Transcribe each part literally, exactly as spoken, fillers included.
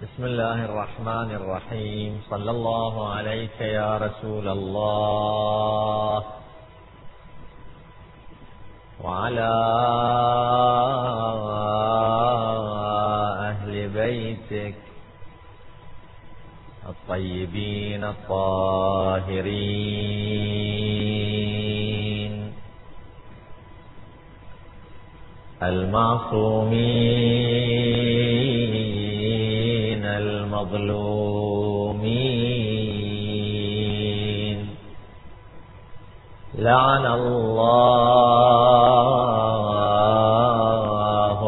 بسم الله الرحمن الرحيم. صلى الله عليك يا رسول الله وعلى أهل بيتك الطيبين الطاهرين المعصومين المظلومين. لعن الله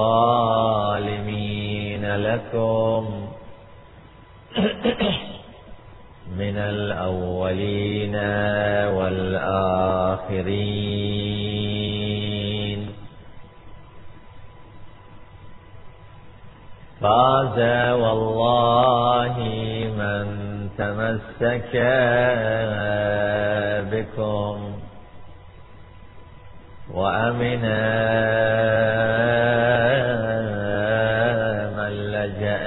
الظالمين لكم من الأولين والآخرين. فاز والله من تمسك بكم وأمن من لجأ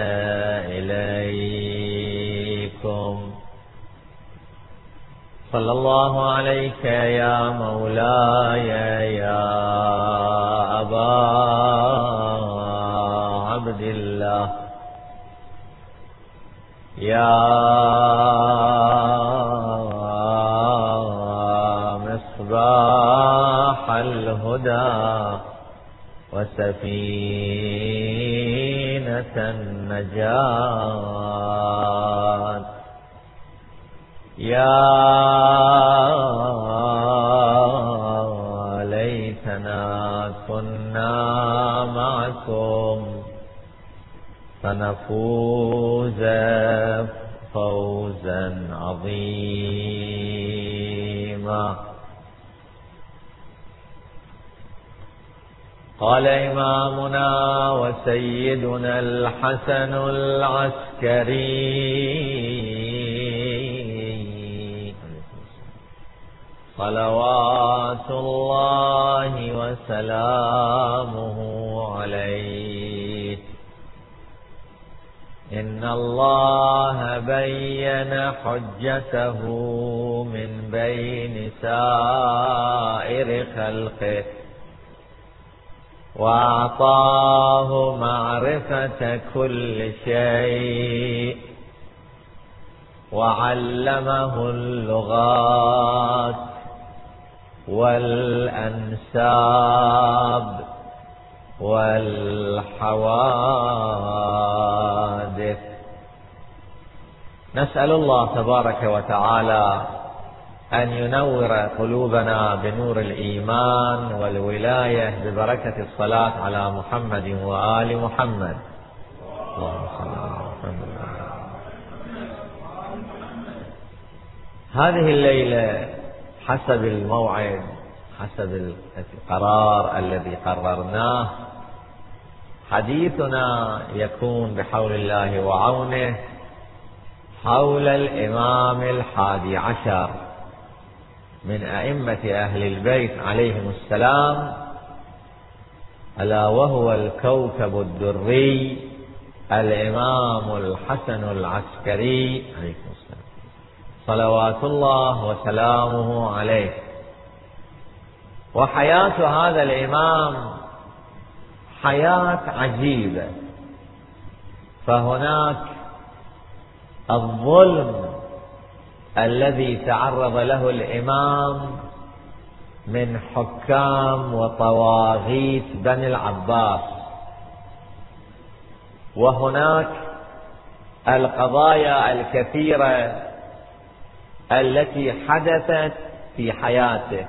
إليكم. صلى الله عليك يا مولاي يا أبا عبد الله يا مصباح الهدى وسفينة النجاة يا ليتنا كنا معكم فنفوز فوزا عظيما. قال إمامنا وسيدنا الحسن العسكري صلوات الله وسلامه عليه: إن الله بين حجته من بين سائر خلقه وأعطاه معرفة كل شيء وعلمه اللغات والأنساب والحوادث. نسأل الله تبارك وتعالى أن ينور قلوبنا بنور الإيمان والولاية ببركة الصلاة على محمد وآل محمد. اللهم صل على محمد. هذه الليلة حسب الموعد، حسب القرار الذي قررناه، حديثنا يكون بحول الله وعونه حول الإمام الحادي عشر من أئمة أهل البيت عليهم السلام، ألا وهو الكوكب الدري الإمام الحسن العسكري عليكم السلام، صلوات الله وسلامه عليه. وحياة هذا الإمام حياة عجيبة، فهناك الظلم الذي تعرض له الإمام من حكام وطواغيت بني العباس، وهناك القضايا الكثيرة التي حدثت في حياته،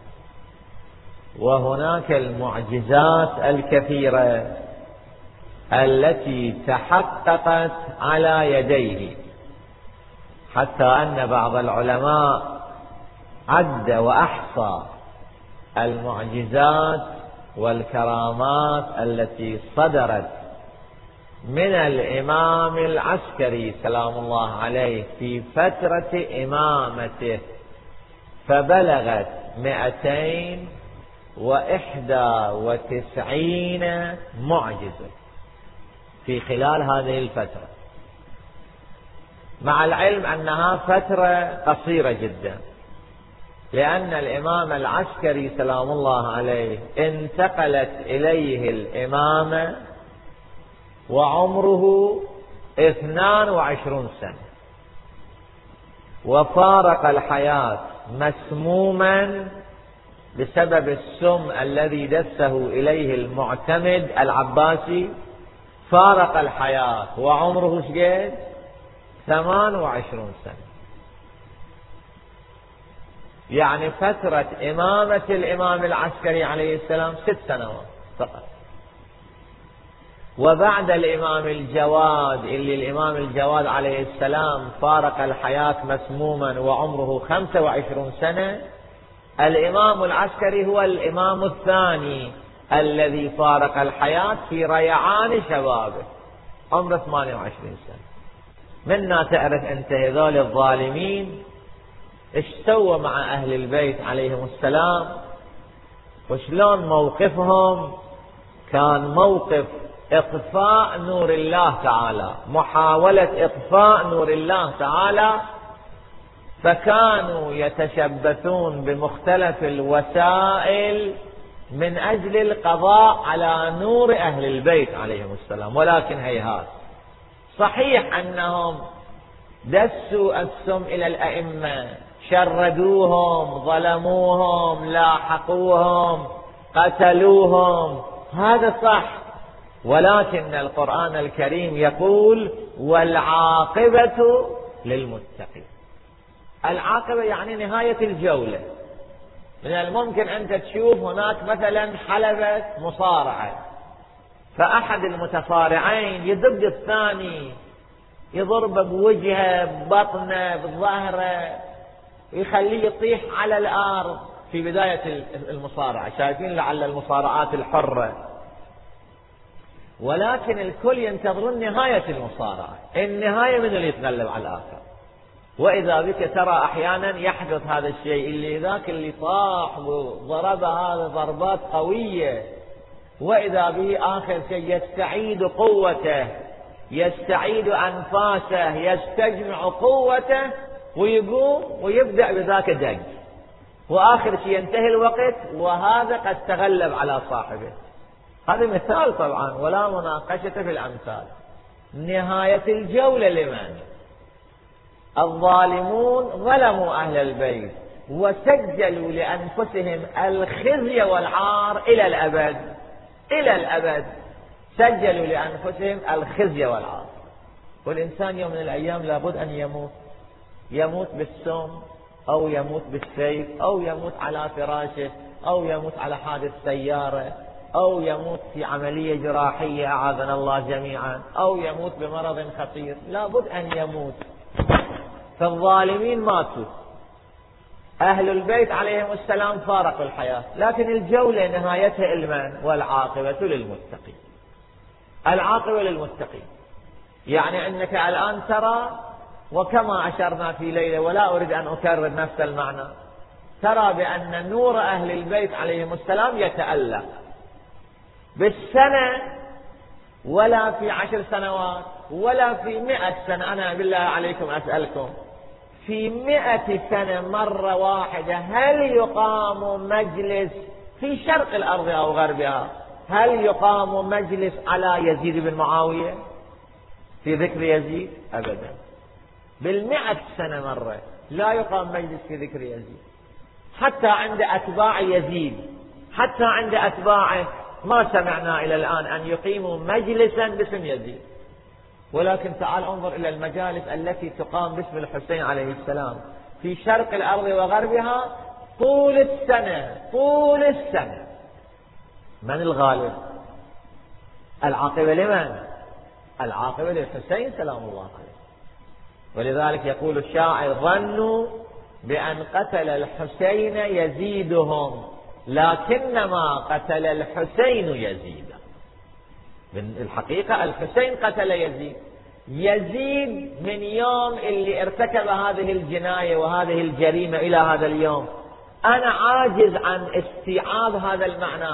وهناك المعجزات الكثيرة التي تحققت على يديه، حتى أن بعض العلماء عد وأحصى المعجزات والكرامات التي صدرت من الإمام العسكري سلام الله عليه في فترة إمامته، فبلغت مئتين وإحدى وتسعين معجزة. في خلال هذه الفترة، مع العلم أنها فترة قصيرة جدا، لأن الإمام العسكري سلام الله عليه انتقلت إليه الإمامة وعمره اثنان وعشرون سنة، وفارق الحياة مسموما بسبب السم الذي دسه إليه المعتمد العباسي. فارق الحياة وعمره شقد ثمان وعشرون سنة، يعني فترة إمامة الإمام العسكري عليه السلام ست سنوات فقط. وبعد الإمام الجواد اللي الإمام الجواد عليه السلام فارق الحياة مسموما وعمره خمسة وعشرين سنة، الإمام العسكري هو الإمام الثاني الذي فارق الحياة في ريعان شبابه عمره ثمانية وعشرين سنة. منا تعرف أنت هذول الظالمين ايش سووا مع أهل البيت عليهم السلام، وشلون موقفهم كان موقف إطفاء نور الله تعالى، محاولة إطفاء نور الله تعالى. فكانوا يتشبثون بمختلف الوسائل من أجل القضاء على نور أهل البيت عليهم السلام، ولكن هيهات. صحيح أنهم دسوا السم إلى الأئمة، شردوهم، ظلموهم، لاحقوهم، قتلوهم، هذا صح، ولكن القرآن الكريم يقول والعاقبة للمتقين. العاقبة يعني نهاية الجولة. من الممكن أنت تشوف هناك مثلا حلبة مصارعة، فأحد المتصارعين يدب الثاني، يضربه بوجهه، ببطنه، بظهره، يخليه يطيح على الأرض في بداية المصارعة. شايفين لعل المصارعات الحرة، ولكن الكل ينتظرون نهاية المصارعة، النهاية من اللي يتغلب على الآخر. وإذا بك ترى أحيانا يحدث هذا الشيء، اللي ذاك اللي طاح وضرب هذا ضربات قوية، وإذا به آخر شيء يستعيد قوته، يستعيد أنفاسه، يستجمع قوته، ويقوم ويبدأ بذاك الدج، وآخر شيء ينتهي الوقت وهذا قد تغلب على صاحبه. هذا مثال طبعا ولا مناقشة في الأمثال. نهاية الجولة لمن؟ الظالمون ظلموا أهل البيت وسجلوا لأنفسهم الخزي والعار إلى الأبد، إلى الأبد سجلوا لأنفسهم الخزي والعار. والإنسان يوم من الأيام لابد أن يموت، يموت بالسم أو يموت بالسيف أو يموت على فراشه أو يموت على حادث سيارة أو يموت في عملية جراحية أعاذنا الله جميعا أو يموت بمرض خطير، لابد أن يموت. فالظالمين ماتوا، أهل البيت عليهم السلام فارقوا الحياة، لكن الجولة نهايتها المن؟ والعاقبة للمتقين. العاقبة للمتقين يعني أنك الآن ترى، وكما أشرنا في ليلة ولا أريد أن أكرر نفس المعنى، ترى بأن نور أهل البيت عليهم السلام يتألق بالسنة، ولا في عشر سنوات ولا في مئة سنة. أنا بالله عليكم أسألكم، في مئة سنة مرة واحدة هل يقام مجلس في شرق الأرض أو غربها، هل يقام مجلس على يزيد بن معاوية في ذكر يزيد؟ أبدا. بالمئة سنة مرة لا يقام مجلس في ذكر يزيد. حتى عند أتباع يزيد، حتى عند أتباعه ما سمعنا إلى الآن أن يقيموا مجلسا باسم يزيد. ولكن تعال انظر إلى المجالس التي تقام باسم الحسين عليه السلام في شرق الأرض وغربها طول السنة، طول السنة. من الغالب؟ العاقبة لمن؟ العاقبة للحسين سلام الله عليه. ولذلك يقول الشاعر: ظنوا بأن قتل الحسين يزيدهم، لكنما قتل الحسين يزيد. الحقيقة الحسين قتل يزيد. يزيد من يوم اللي ارتكب هذه الجناية وهذه الجريمة إلى هذا اليوم أنا عاجز عن استيعاب هذا المعنى.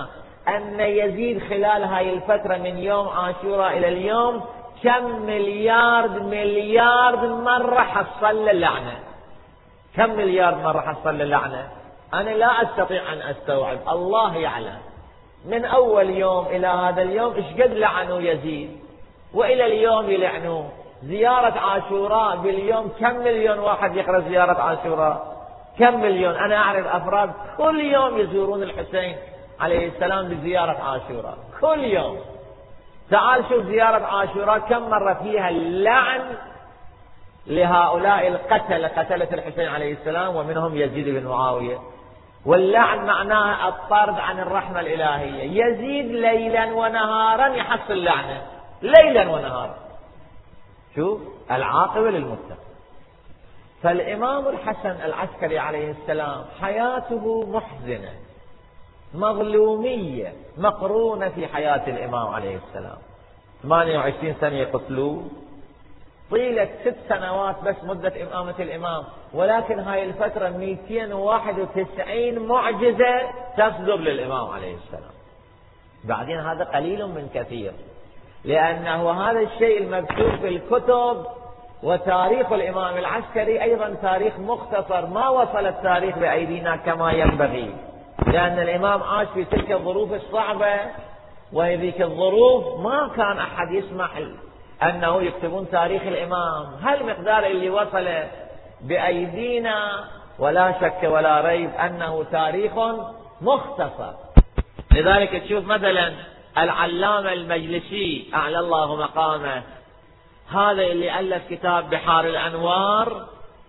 أن يزيد خلال هاي الفترة من يوم عاشوراء إلى اليوم كم مليار مليار مرة حصل اللعنة. كم مليار مرة حصل اللعنة؟ أنا لا أستطيع أن أستوعب، الله يعلم. من أول يوم إلى هذا اليوم إيش قد لعنوا يزيد، وإلى اليوم يلعنوه. زيارة عاشوراء باليوم كم مليون واحد يقرأ زيارة عاشوراء؟ كم مليون؟ أنا أعرف أفراد كل يوم يزورون الحسين عليه السلام بزيارة عاشوراء، كل يوم. تعال شوف زيارة عاشوراء كم مرة فيها اللعن لهؤلاء القتلة، قتلة الحسين عليه السلام ومنهم يزيد بن معاوية. واللعن معناه الطرد عن الرحمة الإلهية. يزيد ليلا ونهارا يحصل لعنة، ليلا ونهارا. شوف العاقبة للمتقين. فالإمام الحسن العسكري عليه السلام حياته محزنة مظلومية مقرونة في حياة الإمام عليه السلام. ثمانية وعشرين سنة يقتلوه، طيلة ست سنوات بس مدة إمامة الإمام، ولكن هاي الفترة مئتين وواحد وتسعين معجزة تصدر للإمام عليه السلام. بعدين هذا قليل من كثير، لأنه هذا الشيء المكتوب في الكتب. وتاريخ الإمام العسكري أيضا تاريخ مختصر، ما وصل التاريخ بأيدينا كما ينبغي، لأن الإمام عاش في تلك الظروف الصعبة، وهذيك الظروف ما كان أحد يسمح أنه يكتبون تاريخ الإمام هالمقدار اللي وصل بأيدينا. ولا شك ولا ريب أنه تاريخ مختصر. لذلك تشوف مثلا العلامة المجلسي أعلى الله مقامه، هذا اللي ألف كتاب بحار الأنوار،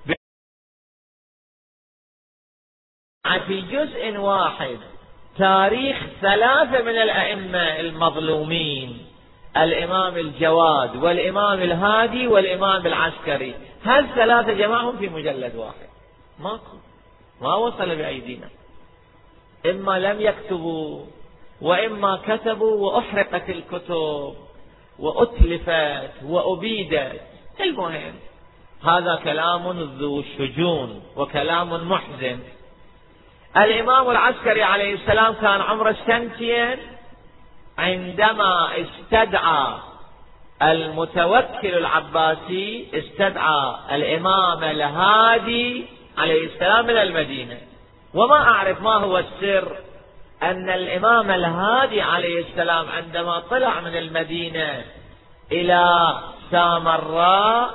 في جزء واحد تاريخ ثلاثة من الأئمة المظلومين، الإمام الجواد والإمام الهادي والإمام العسكري. هالثلاثة جمعهم في مجلد واحد، ماكو، ما وصل بأيدينا. إما لم يكتبوا، وإما كتبوا وأحرقت الكتب وأتلفت وأبيدت. المهم هذا كلام ذو شجون وكلام محزن. الإمام العسكري عليه السلام كان عمره سنتين عندما استدعى المتوكل العباسي، استدعى الإمام الهادي عليه السلام إلى المدينة. وما أعرف ما هو السر أن الإمام الهادي عليه السلام عندما طلع من المدينة إلى سامراء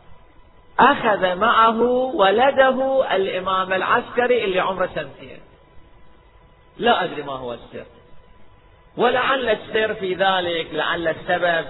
أخذ معه ولده الإمام العسكري اللي عمره سنتين. لا أدري ما هو السر، ولعل السر في ذلك، لعل السبب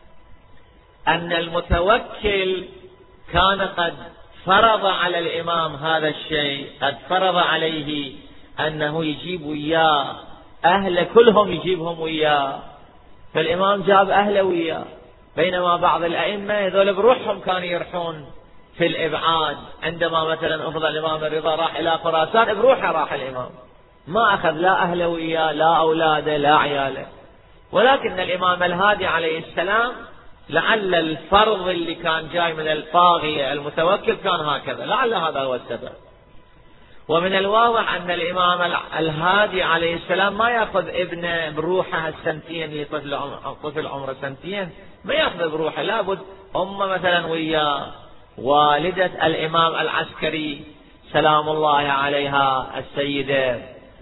أن المتوكل كان قد فرض على الإمام هذا الشيء، قد فرض عليه أنه يجيب وياه أهله كلهم، يجيبهم وياه. فالإمام جاب أهله وياه، بينما بعض الأئمة هذول بروحهم كانوا يرحون في الإبعاد. عندما مثلا أفضل الإمام الرضا راح إلى خراسان بروحه راح الإمام، ما أخذ لا أهله وياه لا أولاده لا عياله. ولكن الإمام الهادي عليه السلام لعل الفرض اللي كان جاي من الطاغية المتوكل كان هكذا، لعل هذا هو السبب. ومن الواضح أن الإمام الهادي عليه السلام ما يأخذ ابنه بروحه السنتين، لطفل طفل عمره سنتين ما يأخذ بروحه، لابد أم مثلا وياه. والدة الإمام العسكري سلام الله عليها السيدة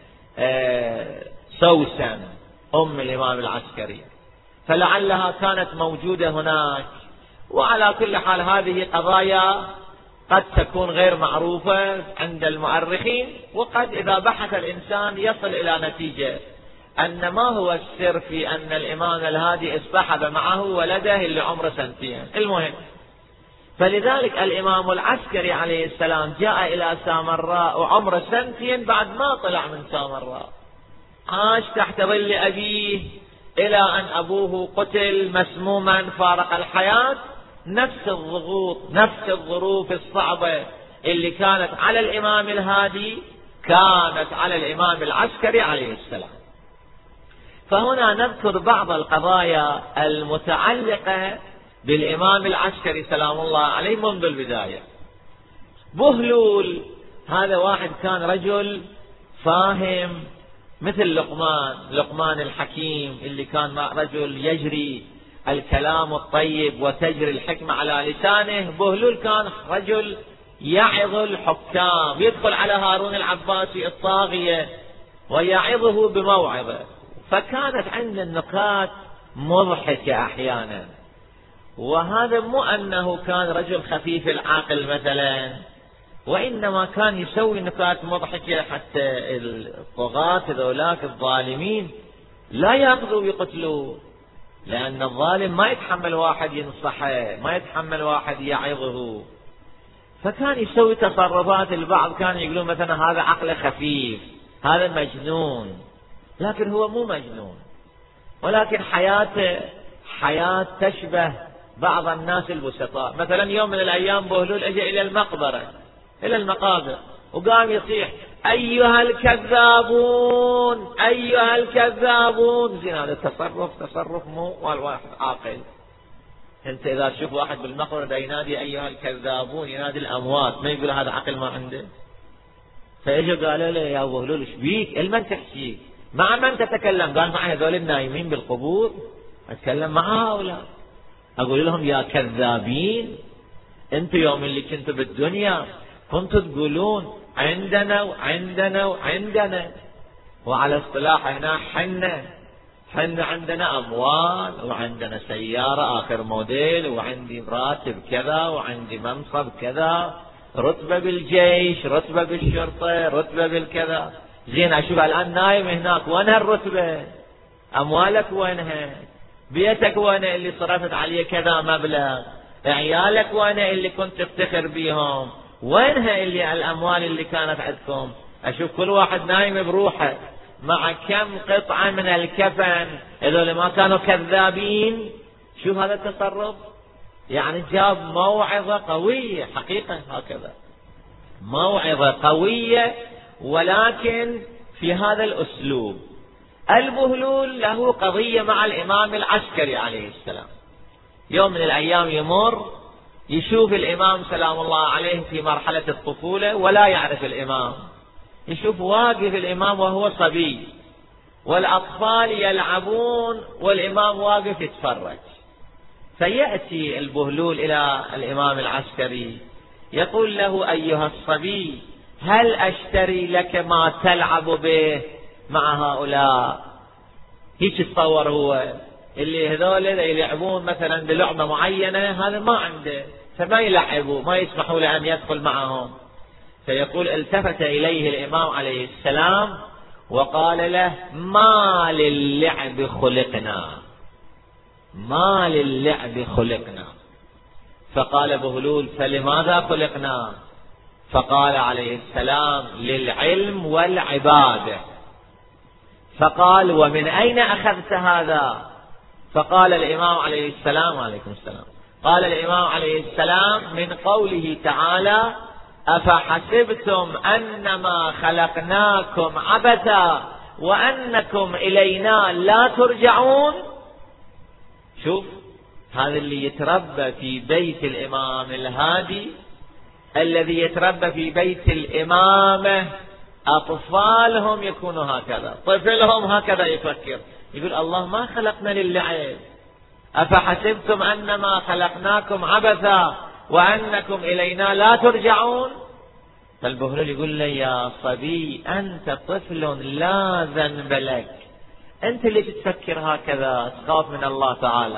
سوسن أم الإمام العسكري، فلعلها كانت موجودة هناك. وعلى كل حال هذه قضايا قد تكون غير معروفة عند المؤرخين، وقد إذا بحث الإنسان يصل إلى نتيجة أن ما هو السر في أن الإمام الهادي اصطحب معه ولده اللي عمره سنتين. المهم، فلذلك الإمام العسكري عليه السلام جاء إلى سامراء وعمره سنتين بعد ما طلع من سامراء، عاش تحت ظل أبيه إلى أن أبوه قتل مسموما فارق الحياة. نفس الضغوط نفس الظروف الصعبة اللي كانت على الإمام الهادي كانت على الإمام العسكري عليه السلام. فهنا نذكر بعض القضايا المتعلقة بالإمام العسكري سلام الله عليه منذ البداية. بهلول هذا واحد كان رجل فاهم مثل لقمان لقمان الحكيم اللي كان رجل يجري الكلام الطيب وتجري الحكمة على لسانه. بهلول كان رجل يعظ الحكام، يدخل على هارون العباسي الطاغية ويعظه بموعظة، فكانت عند النقاط مضحكة أحيانا. وهذا مو أنه كان رجل خفيف العقل مثلا، وإنما كان يسوي نكات مضحكة حتى الطغاة ذولاك الظالمين لا يأخذوا ويقتلوا، لأن الظالم ما يتحمل واحد ينصحه، ما يتحمل واحد يعظه. فكان يسوي تصرفات، البعض كان يقولون مثلا هذا عقله خفيف، هذا مجنون، لكن هو مو مجنون، ولكن حياته حياة تشبه بعض الناس البسطاء. مثلا يوم من الأيام بهلول أجى إلى المقبرة، إلى المقابر، وقام يصيح أيها الكذابون أيها الكذابون. زين هذا تصرف تصرف مو والواحد عاقل. أنت إذا تشوف واحد بالمقبرة دا ينادي أيها الكذابون، ينادي الأموات، ما يقول هذا عقل ما عنده. فإجوا قالوا له يا بهلول إيش بيك؟ المن تحكي؟ مع من تتكلم؟ قال مع هذول النايمين بالقبور، أتكلم مع هؤلاء، أقول لهم يا كذابين، أنتم يوم اللي كنتوا بالدنيا كنتوا تقولون عندنا وعندنا وعندنا، وعلى اصطلاح هنا حنا حنا عندنا أموال وعندنا سيارة آخر موديل وعندي راتب كذا وعندي منصب كذا، رتبة بالجيش، رتبة بالشرطة، رتبة بالكذا. زين أشوف الآن نايم هناك، وينها الرتبة؟ أموالك وينها؟ بيتك وينها اللي صرفت عليه كذا مبلغ؟ عيالك وينها اللي كنت تفتخر بيهم؟ وينها اللي الأموال اللي كانت عندكم؟ أشوف كل واحد نايم بروحه مع كم قطعة من الكفن. هذول ما كانوا كذابين؟ شوف هذا التصرف، يعني جاب موعظة قوية حقيقة، هكذا موعظة قوية، ولكن في هذا الأسلوب. البهلول له قضية مع الإمام العسكري عليه السلام. يوم من الأيام يمر يشوف الإمام سلام الله عليه في مرحلة الطفولة ولا يعرف الإمام، يشوف واقف الإمام وهو صبي والأطفال يلعبون والإمام واقف يتفرج. فيأتي البهلول إلى الإمام العسكري يقول له أيها الصبي هل أشتري لك ما تلعب به مع هؤلاء؟ هيك يتصور هو اللي هذول يلعبون مثلا بلعبة معينة، هذا ما عنده، فما يلعبوا، ما يسمحوا له أن يدخل معهم. فيقول التفت إليه الإمام عليه السلام وقال له ما للعب خلقنا، ما للعب خلقنا. فقال بهلول فلماذا خلقنا؟ فقال عليه السلام للعلم والعبادة. فقال ومن أين أخذت هذا؟ فقال الإمام عليه السلام عليكم السلام قال الإمام عليه السلام من قوله تعالى أفحسبتم أنما خلقناكم عبثا وأنكم إلينا لا ترجعون. شوف هذا اللي يتربى في بيت الإمام الهادي، الذي يتربى في بيت الإمامة، أطفالهم يكونوا هكذا، طفلهم هكذا يفكر، يقول الله ما خلقنا للعب، أفحسبتم أنما خلقناكم عبثا وأنكم إلينا لا ترجعون. فالبهلول يقول له يا صبي أنت طفل لا ذنب لك، أنت اللي تتفكر هكذا، تخاف من الله تعالى.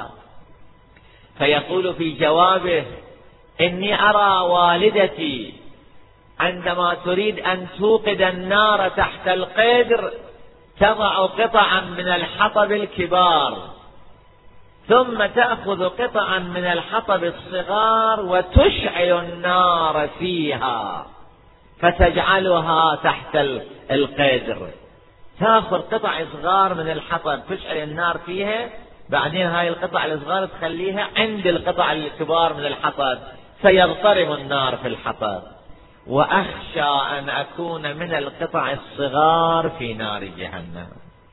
فيقول في جوابه إني أرى والدتي عندما تريد أن توقد النار تحت القدر تضع قطعا من الحطب الكبار ثم تأخذ قطعا من الحطب الصغار وتشعل النار فيها فتجعلها تحت القدر. تأخذ قطع صغار من الحطب تشعل النار فيها، بعدين هاي القطع الصغار تخليها عند القطع الكبار من الحطب فيضطرم النار في الحطب. وأخشى أن أكون من القطع الصغار في نار جهنم.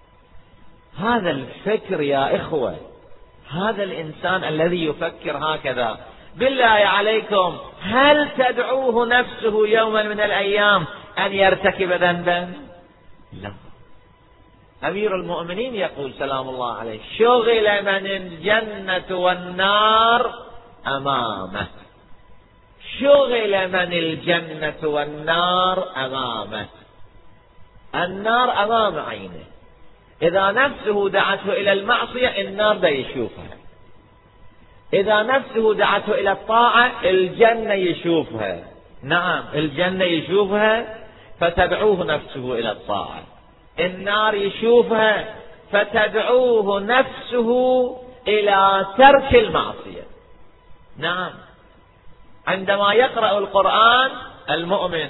هذا الفكر يا إخوة، هذا الإنسان الذي يفكر هكذا، بالله عليكم هل تدعوه نفسه يوما من الأيام أن يرتكب ذنبا؟ لا، أمير المؤمنين يقول سلام الله عليه: شغل من الجنة والنار أمامه، شغل من الجنة والنار أمامه. النار أمام عينه، إذا نفسه دعته إلى المعصية النار دا يشوفها، إذا نفسه دعته إلى الطاعة الجنة يشوفها. نعم الجنة يشوفها فتدعوه نفسه إلى الطاعة، النار يشوفها فتدعوه نفسه إلى ترك المعصية. نعم عندما يقرأ القرآن المؤمن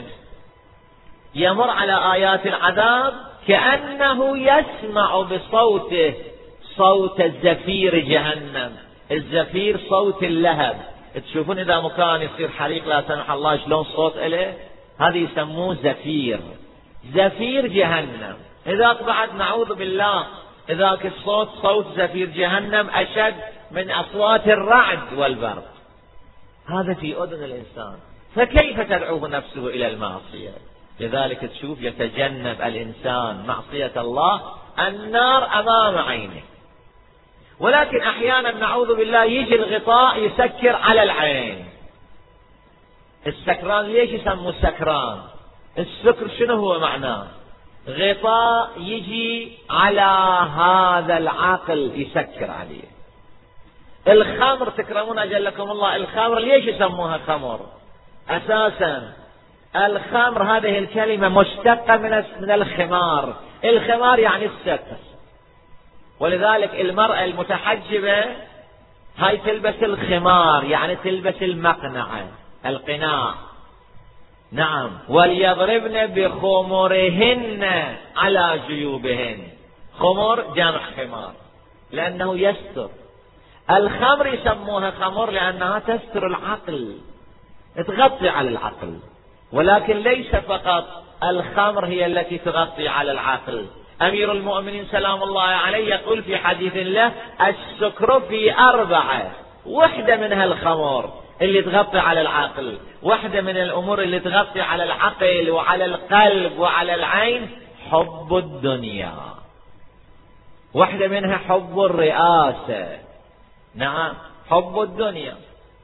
يمر على آيات العذاب كأنه يسمع بصوته صوت الزفير جهنم. الزفير صوت اللهب، تشوفون إذا مكان يصير حريق لا سمح الله شلون صوت إله، هذا يسموه زفير، زفير جهنم. إذا بعد نعوذ بالله إذاك الصوت صوت زفير جهنم أشد من أصوات الرعد والبرق، هذا في أذن الإنسان، فكيف تدعوه نفسه إلى المعصية؟ لذلك تشوف يتجنب الإنسان معصية الله، النار أمام عينه. ولكن أحيانا نعوذ بالله يجي الغطاء يسكر على العين. السكران ليش يسموه السكران؟ السكر شنو هو معناه؟ غطاء يجي على هذا العقل يسكر عليه. الخمر تكرمون أجلكم الله، الخمر ليش يسموها خمر؟ أساسا الخمر هذه الكلمة مشتقة من من الخمار، الخمار يعني الستر، ولذلك المرأة المتحجبة هاي تلبس الخمار يعني تلبس المقنعة، القناع. نعم وليضربن بخمرهن على جيوبهن، خمر جمع خمار لأنه يستر. الخمر يسموها خمر لأنها تستر العقل، تغطي على العقل، ولكن ليس فقط الخمر هي التي تغطي على العقل. أمير المؤمنين سلام الله عليه يقول في حديث له: السكر في أربعة، واحدة منها الخمر اللي تغطي على العقل، واحدة من الأمور اللي تغطي على العقل وعلى القلب وعلى العين حب الدنيا، واحدة منها حب الرئاسة. نعم حب الدنيا.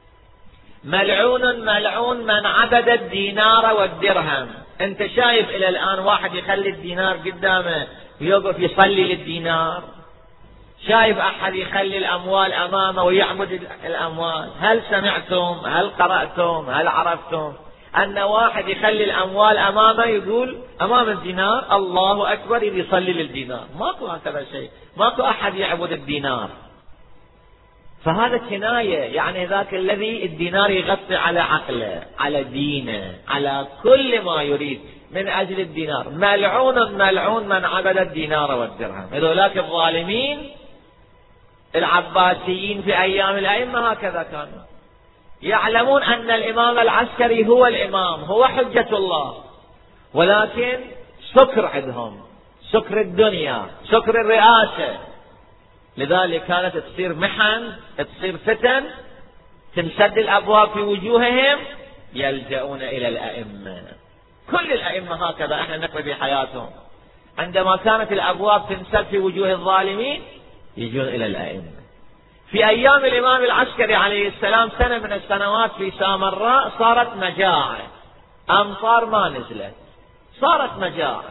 ملعون ملعون من عبد الدينار والدرهم. انت شايف الى الان واحد يخلي الدينار قدامه ويوقف يصلي للدينار؟ شايف احد يخلي الاموال امامه ويعبد الاموال؟ هل سمعتم، هل قرأتم، هل عرفتم ان واحد يخلي الاموال امامه يقول امام الدينار الله اكبر يصلي للدينار؟ ماكو هكذا شيء، ماكو احد يعبد الدينار. فهذا كناية، يعني ذاك الذي الدينار يغطي على عقله، على دينه، على كل ما يريد من أجل الدينار. ملعون ملعون من عبد الدينار والدرهم. هذولاك الظالمين العباسيين في أيام الأئمة هكذا كانوا يعلمون أن الإمام العسكري هو الإمام، هو حجة الله، ولكن سكر عندهم، سكر الدنيا، سكر الرئاسة. لذلك كانت تصير محن، تصير فتن، تنسد الأبواب في وجوههم، يلجؤون إلى الأئمة. كل الأئمة هكذا احنا نقرأ في حياتهم، عندما كانت الأبواب تنسد في وجوه الظالمين يجون إلى الأئمة. في أيام الإمام العسكري عليه السلام سنة من السنوات في سامراء صارت مجاعة، أمطار ما نزلت، صارت مجاعة.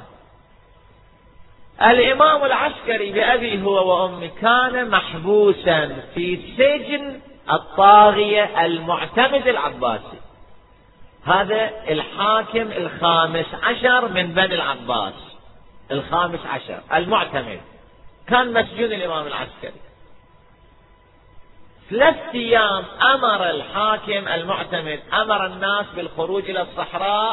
الإمام العسكري بأبي هو وأمي كان محبوسا في سجن الطاغية المعتمد العباسي، هذا الحاكم الخامس عشر من بني العباس، الخامس عشر المعتمد، كان مسجون الإمام العسكري. ثلاث أيام أمر الحاكم المعتمد أمر الناس بالخروج إلى الصحراء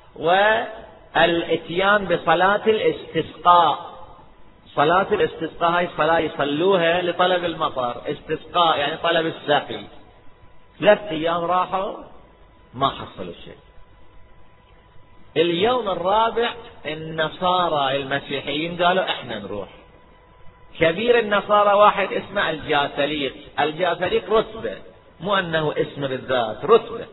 والاتيان بصلاة الاستسقاء. صلاة الاستسقاء هاي صلاة يصلوها لطلب المطر، استسقاء يعني طلب السقي. ثلاث أيام راحوا ما حصلوا شيء. اليوم الرابع النصارى المسيحيين قالوا احنا نروح. كبير النصارى واحد اسمه الجاثليق، الجاثليق رتبة، مو انه اسم بالذات، رتبة.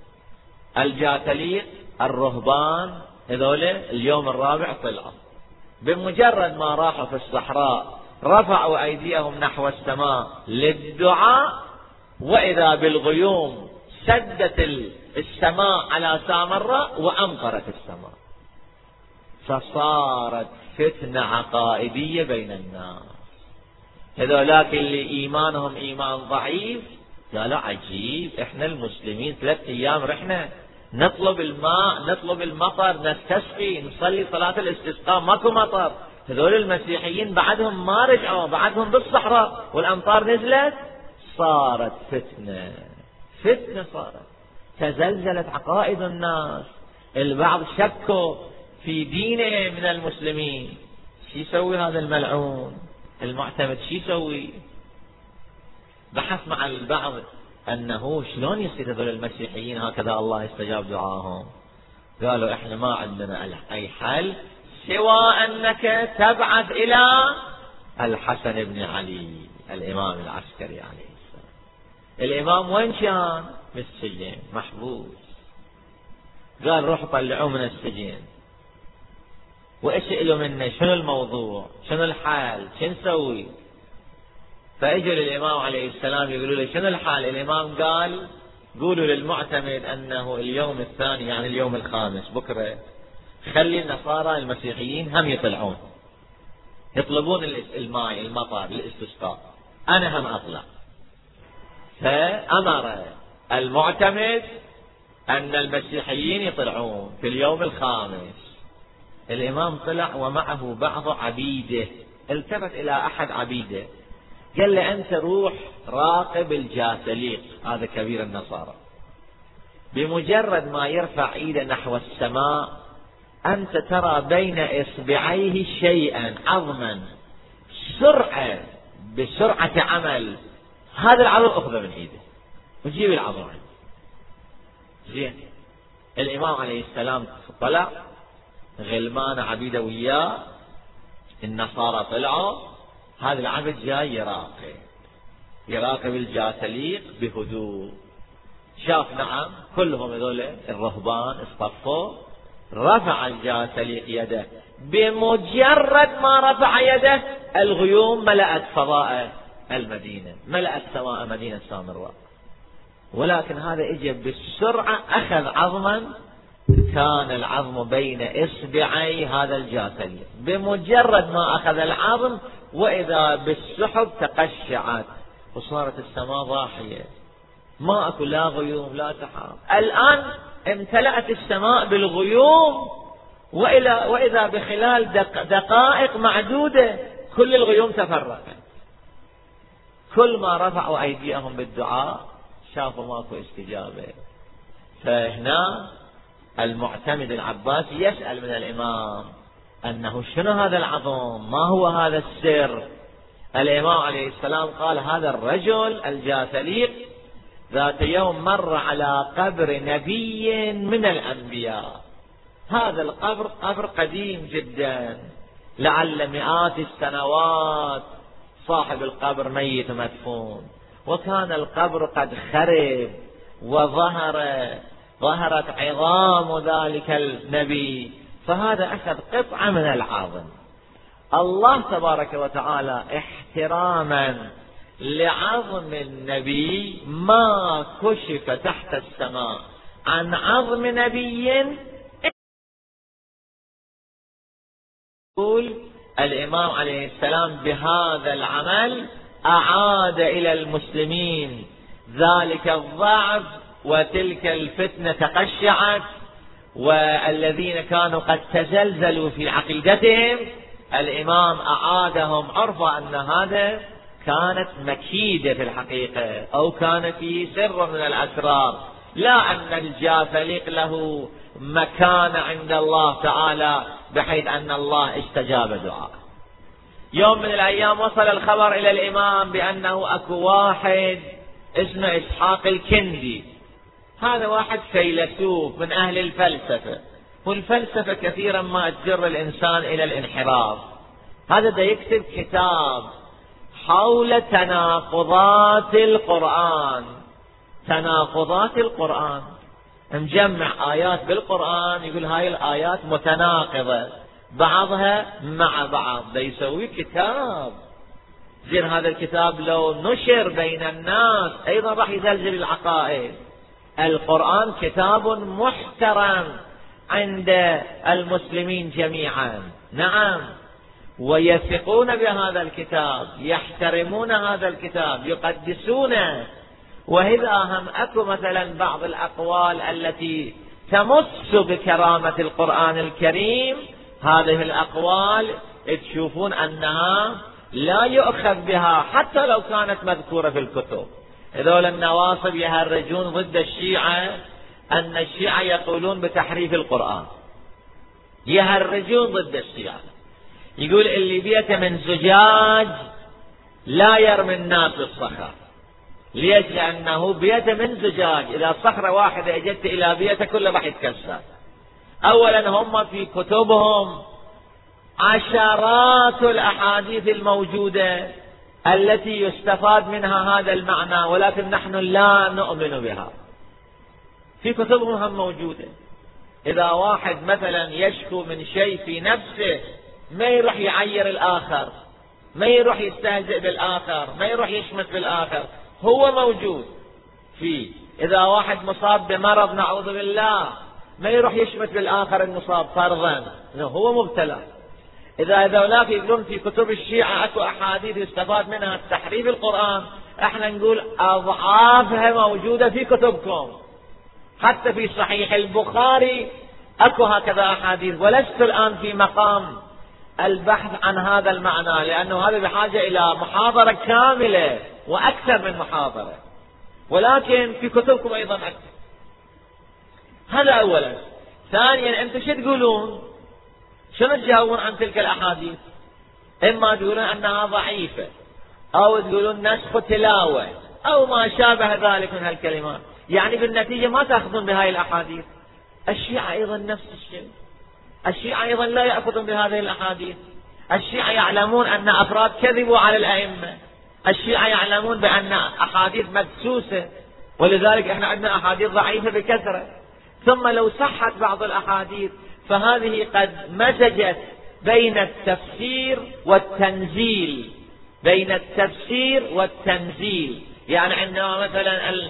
الجاثليق الرهبان هذول اليوم الرابع طلعوا بمجرد ما راحوا في الصحراء رفعوا أيديهم نحو السماء للدعاء، وإذا بالغيوم سدت السماء على سامراء وأمطرت السماء، فصارت فتنة عقائدية بين الناس. هذولاك اللي إيمانهم إيمان ضعيف قالوا عجيب، إحنا المسلمين ثلاث أيام رحنا نطلب الماء، نطلب المطر، نستسقي، نصلي صلاة الاستسقاء، ماكو مطر. هذول المسيحيين بعدهم ما رجعوا، بعدهم بالصحراء والأمطار نزلت. صارت فتنة، فتنة صارت، تزلزلت عقائد الناس. البعض شكوا في دينه من المسلمين. شو يسوي هذا الملعون المعتمد؟ شو يسوي؟ بحث مع البعض أنه شلون يصير هذول المسيحيين هكذا الله يستجاب دعاهم. قالوا إحنا ما عندنا أي حل سوى أنك تبعث إلى الحسن بن علي الإمام العسكري عليه السلام. الإمام وين كان؟ بالسجن محبوس. قال روح طلعوه من السجن. واسألوا منه شنو الموضوع، شنو الحال، شنو نسوي؟ فاجوا للإمام عليه السلام يقولوا له شنو الحال؟ الإمام قال قولوا للمعتمد أنه اليوم الثاني يعني اليوم الخامس بكرة خلي النصارى المسيحيين هم يطلعون يطلبون الماء المطر الاستسقاء، أنا هم أطلع. فأمر المعتمد أن المسيحيين يطلعون في اليوم الخامس. الإمام طلع ومعه بعض عبيده. التفت إلى أحد عبيده قال له أنت روح راقب الجاثليق، هذا كبير النصارى، بمجرد ما يرفع إيده نحو السماء أنت ترى بين إصبعيه شيئا عظما سرعة بسرعة عمل، هذا العظم أخذه من إيده وجيب العظم عنه. زين. الإمام عليه السلام طلع، غلمان عبيده وياه، النصارى طلعوا، هذا العبد جاي يراقب يراقب الجاثليق بهدوء. شاف نعم كلهم هذول الرهبان اصطفوا، رفع الجاثليق يده، بمجرد ما رفع يده الغيوم ملأت فضاء المدينة، ملأت سماء مدينة سامراء. ولكن هذا اجى بالسرعة أخذ عظما كان العظم بين إصبعي هذا الجاثليق، بمجرد ما أخذ العظم وإذا بالسحب تقشعت وصارت السماء ضاحية، ما أكو لا غيوم لا سحاب. الآن امتلأت السماء بالغيوم، وإلى وإذا بخلال دق دقائق معدودة كل الغيوم تفرقت. كل ما رفعوا أيديهم بالدعاء شافوا ماكو استجابة. فهنا المعتمد العباسي يسأل من الإمام أنه شنو هذا العظم، ما هو هذا السر؟ الإمام عليه السلام قال هذا الرجل الجاثليق ذات يوم مر على قبر نبي من الأنبياء. هذا القبر قبر قديم جدا، لعل مئات السنوات صاحب القبر ميت مدفون، وكان القبر قد خرب وظهر ظهرت عظام ذلك النبي. فهذا أخذ قطعة من العظم. الله تبارك وتعالى احتراما لعظم النبي ما كشف تحت السماء عن عظم نبي. يقول الإمام عليه السلام بهذا العمل أعاد إلى المسلمين ذلك الضعف وتلك الفتنة تقشعت، والذين كانوا قد تزلزلوا في عقيدتهم الإمام أعادهم عرفا أن هذا كانت مكيدة في الحقيقة، أو كان فيه سر من الأسرار، لا أن الجاثليق له مكان عند الله تعالى بحيث أن الله استجاب دعاء. يوم من الأيام وصل الخبر إلى الإمام بأنه أكو واحد اسمه إسحاق الكندي. هذا واحد فيلسوف من أهل الفلسفة، والفلسفة كثيرا ما تجر الإنسان إلى الانحراف. هذا دا يكتب كتاب حول تناقضات القرآن، تناقضات القرآن، مجمع آيات بالقرآن يقول هاي الآيات متناقضة، بعضها مع بعض، ده يسوي كتاب. زين هذا الكتاب لو نشر بين الناس أيضا راح يزلزل العقائد. القرآن كتاب محترم عند المسلمين جميعا، نعم، ويثقون بهذا الكتاب، يحترمون هذا الكتاب، يقدسونه. وإذا هم أكو مثلا بعض الأقوال التي تمس بكرامة القرآن الكريم، هذه الأقوال تشوفون أنها لا يؤخذ بها حتى لو كانت مذكورة في الكتب. هذول النواصب يهرجون ضد الشيعة أن الشيعة يقولون بتحريف القرآن، يهرجون ضد الشيعة، يقول اللي بيته من زجاج لا يرمي الناس بالصخر. ليش؟ لأنه بيته من زجاج، إذا صخرة واحدة اجت إلى بيته كله راح يتكسر. أولا هم في كتبهم عشرات الأحاديث الموجودة التي يستفاد منها هذا المعنى، ولكن نحن لا نؤمن بها. في كتبهم هم موجودة. إذا واحد مثلا يشكو من شيء في نفسه ما يروح يعير الآخر، ما يروح يستهزئ بالآخر، ما يروح يشمت بالآخر، هو موجود فيه. إذا واحد مصاب بمرض نعوذ بالله ما يروح يشمت بالآخر المصاب فرضا، هو مبتلى. إذا ذولاك يقولون في كتب الشيعة أكو أحاديث يستفاد منها تحريف القرآن، احنا نقول أضعافها موجودة في كتبكم. حتى في صحيح البخاري أكو هكذا أحاديث، ولست الآن في مقام البحث عن هذا المعنى، لأنه هذا بحاجة إلى محاضرة كاملة وأكثر من محاضرة، ولكن في كتبكم أيضا أكثر. هذا أولا. ثانيا، أنتم شو تقولون؟ شنو تجاوبون عن تلك الأحاديث؟ إما تقولون أنها ضعيفة، أو تقولون نسخ تلاوة، أو ما شابه ذلك من هالكلمات. يعني بالنتيجة ما تأخذون بهاي الأحاديث. الشيعة أيضا نفس الشيء، الشيعة أيضا لا يأخذون بهذه الأحاديث. الشيعة يعلمون أن أفراد كذبوا على الأئمة، الشيعة يعلمون بأن أحاديث مدسوسة، ولذلك احنا عندنا أحاديث ضعيفة بكثرة. ثم لو صحت بعض الأحاديث فهذه قد مزجت بين التفسير والتنزيل، بين التفسير والتنزيل. يعني عندما مثلا ال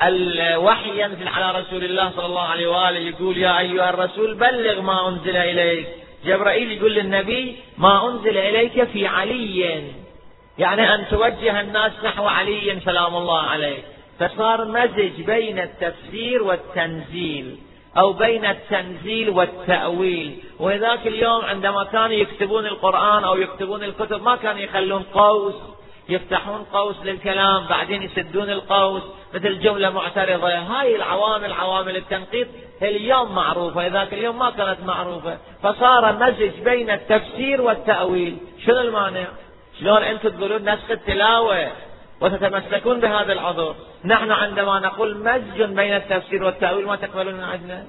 الوحي ينزل على رسول الله صلى الله عليه وآله يقول يا أيها الرسول بلغ ما أنزل إليك، جبرائيل يقول للنبي ما أنزل إليك في علي، يعني أن توجه الناس نحو علي سلام الله عليه. فصار مزج بين التفسير والتنزيل، أو بين التنزيل والتأويل. وذاك اليوم عندما كانوا يكتبون القرآن أو يكتبون الكتب ما كانوا يخلون قوس، يفتحون قوس للكلام بعدين يسدون القوس مثل جملة معترضة. هاي العوامل عوامل التنقيط اليوم معروفة، ذاك اليوم ما كانت معروفة. فصار مزج بين التفسير والتأويل. شنو المانع؟ شلون أنتم تقولون نسخ التلاوة وتتمسكون بهذا العذر؟ نحن عندما نقول مزج بين التفسير والتأويل ما تقبلون من عندنا؟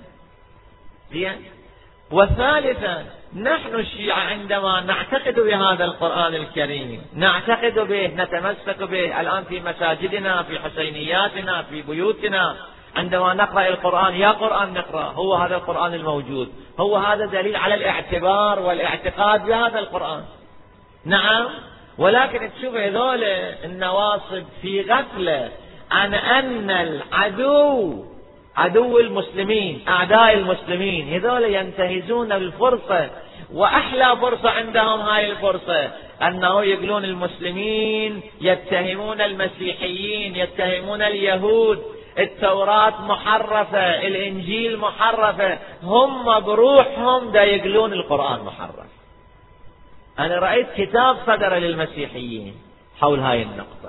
زين. وثالثا، نحن الشيعة عندما نعتقد بهذا القرآن الكريم، نعتقد به، نتمسك به الآن في مساجدنا، في حسينياتنا، في بيوتنا، عندما نقرأ القرآن يا قرآن نقرأ، هو هذا القرآن الموجود، هو هذا دليل على الاعتبار والاعتقاد بهذا القرآن. نعم. ولكن تشوف هذول النواصب في غفلة عن أن العدو، عدو المسلمين، أعداء المسلمين، هذول ينتهزون الفرصة، وأحلى فرصة عندهم هاي الفرصة، أنه يقولون المسلمين يتهمون المسيحيين، يتهمون اليهود، التوراة محرفة، الإنجيل محرفة، هم بروحهم دا يقولون القرآن محرف. أنا رأيت كتاب صدر للمسيحيين حول هاي النقطة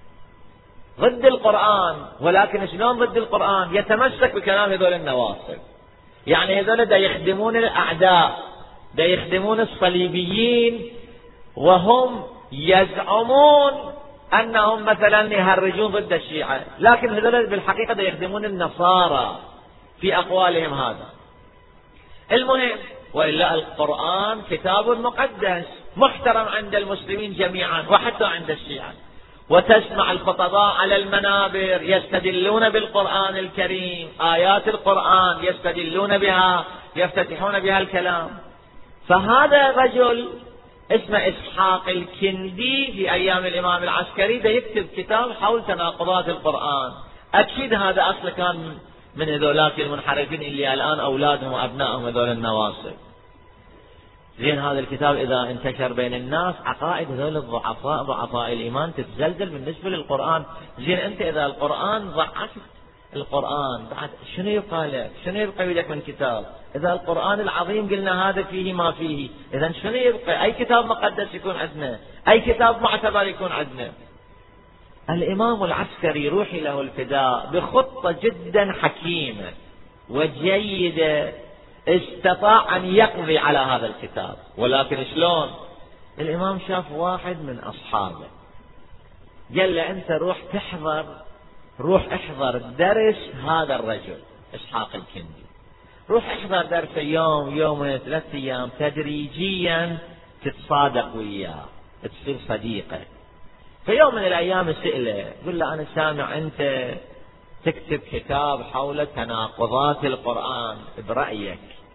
ضد القرآن، ولكن شلون ضد القرآن؟ يتمسك بكلام هذول النواصب. يعني هذول دا يخدمون الأعداء، دا يخدمون الصليبيين، وهم يزعمون أنهم مثلا يهرجون ضد الشيعة، لكن هذول بالحقيقة دا يخدمون النصارى في أقوالهم هذا. المهم، وإلا القرآن كتاب مقدس محترم عند المسلمين جميعا وحتى عند الشيعة. وتسمع الخطباء على المنابر يستدلون بالقرآن الكريم، آيات القرآن يستدلون بها، يفتتحون بها الكلام. فهذا رجل اسمه إسحاق الكندي في أيام الإمام العسكري ده يكتب كتاب حول تناقضات القرآن. أكيد هذا أصل كان من هذولاك المنحرفين اللي الآن أولادهم وأبنائهم هذول النواصب. زين هذا الكتاب إذا انتشر بين الناس عقائد هذول الضعفاء ضعفاء الإيمان تتزلزل بالنسبة للقرآن. زين أنت إذا القرآن ضعفت القرآن بعد شنو يبقى لك؟ شنو يبقى لك من كتاب؟ إذا القرآن العظيم قلنا هذا فيه ما فيه، إذا شنو يبقى؟ أي كتاب مقدس يكون عندنا؟ أي كتاب معتبر يكون عندنا؟ الإمام العسكري روحي له الفداء بخطة جدا حكيمة وجيدة استطاع أن يقضي على هذا الكتاب. ولكن شلون؟ الإمام شاف واحد من أصحابه قال له أنت روح تحضر، روح احضر درس هذا الرجل إسحاق الكندي، روح احضر درس يوم يومين ثلاث أيام، تدريجيا تتصادق وياه تصير صديقه. في يوم من الأيام سئله قل له أنا سامع أنت تكتب كتاب حول تناقضات القرآن برأيك،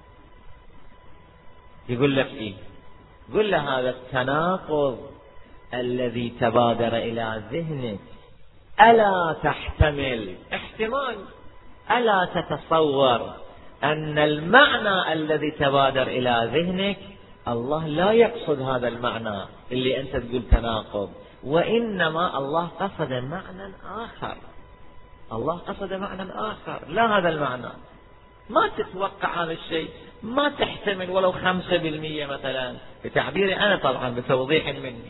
يقول لك إيه؟ قل له هذا التناقض الذي تبادر إلى ذهنك ألا تحتمل احتمال، ألا تتصور أن المعنى الذي تبادر إلى ذهنك الله لا يقصد هذا المعنى اللي أنت تقول تناقض، وإنما الله قصد معنى آخر، الله قصد معنى آخر لا هذا المعنى. ما تتوقع هذا الشيء، ما تحتمل ولو خمسة بالمية مثلا، بتعبيري أنا طبعا بتوضيح مني.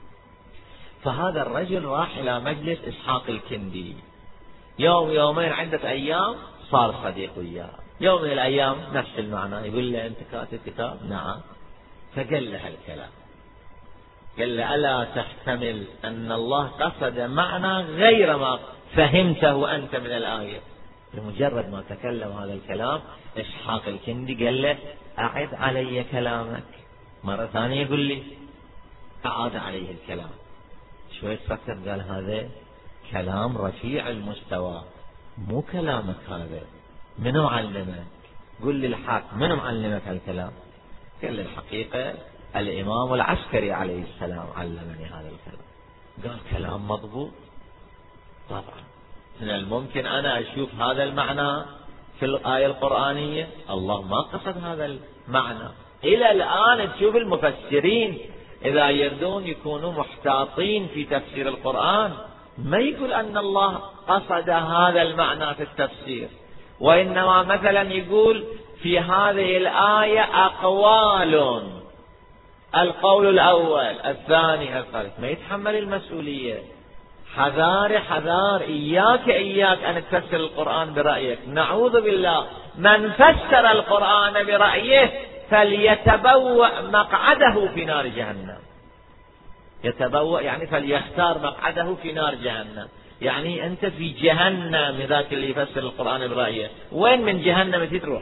فهذا الرجل راح إلى مجلس إسحاق الكندي، يوم يومين عدة أيام صار صديق وياه. يوم من الأيام نفس المعنى، يقول له أنت كاتب كتاب؟ نعم. فقال له هالكلام، قال له ألا تحتمل أن الله قصد معنى غير ما فهمته أنت من الآية؟ بمجرد ما تكلم هذا الكلام إسحاق الكندي قال له أعد علي كلامك مرة ثانية. يقول لي أعاد عليه الكلام. شوي تفكر قال هذا كلام رفيع المستوى، مو كلامك هذا، منو علمك؟ قل لي الحق، منو معلمك هالكلام؟ قال لي الحقيقة الإمام العسكري عليه السلام علمني هذا الكلام. قال كلام مضبوط طبعا، من الممكن أنا أشوف هذا المعنى في الآية القرآنية؟ الله ما قصد هذا المعنى. إلى الآن تشوف المفسرين إذا يردون يكونوا محتاطين في تفسير القرآن، ما يقول أن الله قصد هذا المعنى في التفسير، وإنما مثلا يقول في هذه الآية أقوال، القول الأول الثاني الثالث، ما يتحمل المسؤولية. حذار حذار، إياك إياك أن تفسر القرآن برأيك، نعوذ بالله. من فسر القرآن برأيه فليتبوأ مقعده في نار جهنم. يتبوأ يعني فليختار مقعده في نار جهنم، يعني أنت في جهنم ذاك اللي يفسر القرآن برأيه. وين من جهنم تروح؟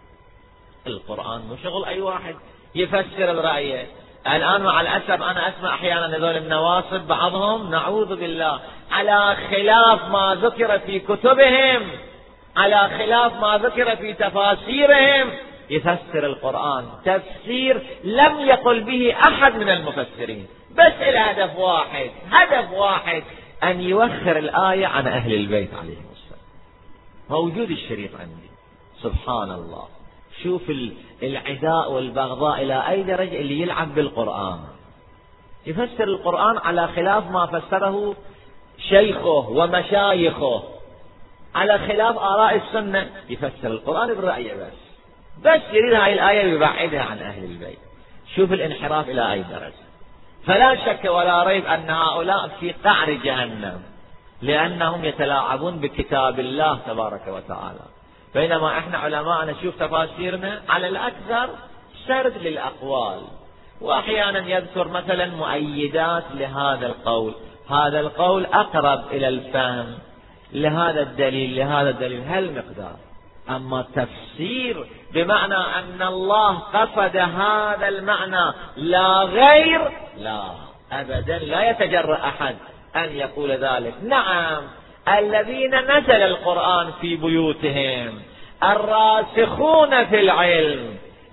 القرآن مو شغل أي واحد يفسر برأيه. الآن مع الأسف أنا أسمع أحيانا هذول النواصب بعضهم نعوذ بالله على خلاف ما ذكر في كتبهم، على خلاف ما ذكر في تفاسيرهم، يفسر القرآن تفسير لم يقل به أحد من المفسرين، بس الهدف واحد، هدف واحد، أن يوخر الآية عن أهل البيت عليهم السلام. موجود الشريط عندي. سبحان الله، شوف العداء والبغضاء إلى أي درجة اللي يلعب بالقرآن، يفسر القرآن على خلاف ما فسره شيخه ومشايخه، على خلاف آراء السنة، يفسر القرآن بالرأي بس بس يريد هاي الآية ويبعدها عن أهل البيت. شوف الانحراف إلى أي درجة. فلا شك ولا ريب أن هؤلاء في قعر جهنم، لأنهم يتلاعبون بكتاب الله تبارك وتعالى. بينما احنا علماء نشوف تفاسيرنا على الأكثر سرد للأقوال، وأحيانا يذكر مثلا مؤيدات لهذا القول، هذا القول أقرب إلى الفهم لهذا الدليل لهذا الدليل، هالمقدار. أما تفسير بمعنى أن الله قصد هذا المعنى لا غير، لا أبدا، لا يتجرأ أحد أن يقول ذلك. نعم، الذين نزل القرآن في بيوتهم، الراسخون في العلم،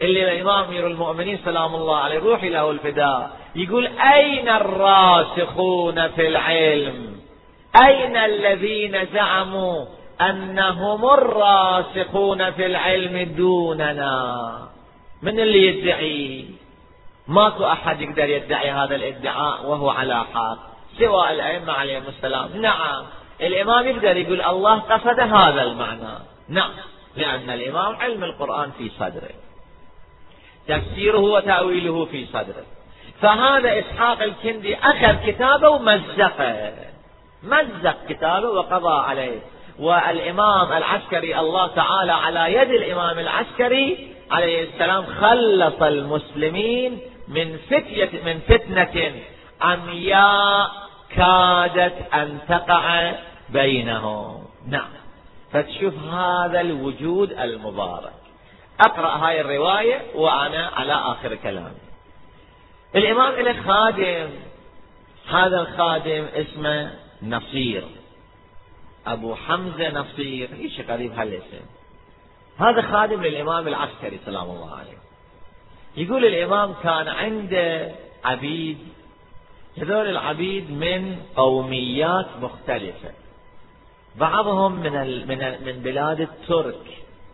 اللي الإمام أمير المؤمنين سلام الله عليه روحي له الفداء يقول: أين الراسخون في العلم؟ أين الذين زعموا أنهم الراسخون في العلم دوننا؟ من اللي يدعي؟ ماكو أحد يقدر يدعي هذا الادعاء وهو على حق سوى الأئمة عليهم السلام. نعم الإمام يقدر يقول الله قصد هذا المعنى، نعم، لأن الإمام علم القرآن في صدره، تفسيره وتأويله في صدره. فهذا إسحاق الكندي أخذ كتابه ومزقه، مزق كتابه وقضى عليه. والإمام العسكري الله تعالى على يد الإمام العسكري عليه السلام خلص المسلمين من فتية من فتنة عمياء كادت أن تقع بينهم. نعم، فتشوف هذا الوجود المبارك. أقرأ هاي الرواية وأنا على آخر كلامي. الإمام له خادم، هذا الخادم اسمه نصير، أبو حمزة نصير، إيش قريب هالاسم. هذا خادم للإمام العسكري سلام الله عليه. يقول الإمام كان عنده عبيد، هذول العبيد من قوميات مختلفة، بعضهم من ال من ال من بلاد الترك،